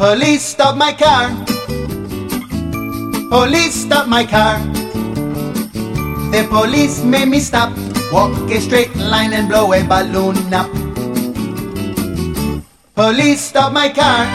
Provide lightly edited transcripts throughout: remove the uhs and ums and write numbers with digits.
Police stop my car. Police stop my car. The police made me stop. Walk a straight line and blow a balloon up. Police stop my car.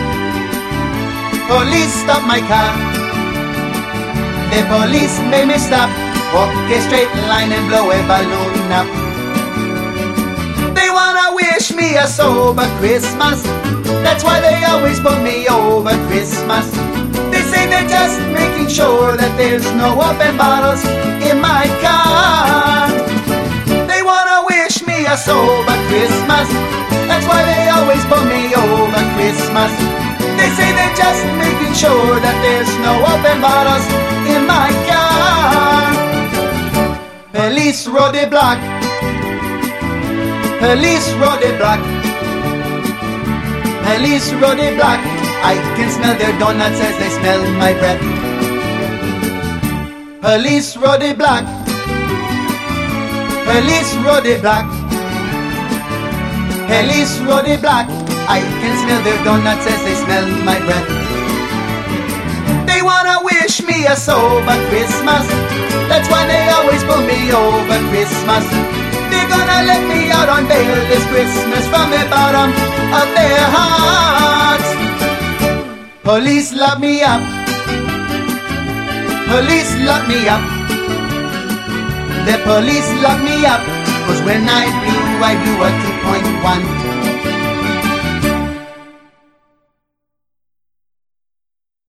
Police stop my car. The police made me stop. Walk a straight line and blow a balloon up. They wanna wish me a sober Christmas. That's why they always put me over Christmas. They say they're just making sure that there's no open bottles in my car. They wanna wish me a sober Christmas. That's why they always put me over Christmas. They say they're just making sure that there's no open bottles in my car. Police road the block. Police road the block. Police road the block. I can smell their donuts as they smell my breath. Police road the block. Police road the block. Police road the block. I can smell their donuts as they smell my breath. They wanna wish me a sober Christmas. That's why they always pull me over Christmas. They're gonna let me out on bail this Christmas from the bottom of their hearts. Police lock me up. Police lock me up. The police lock me up. 'Cause when I blew a 2.1.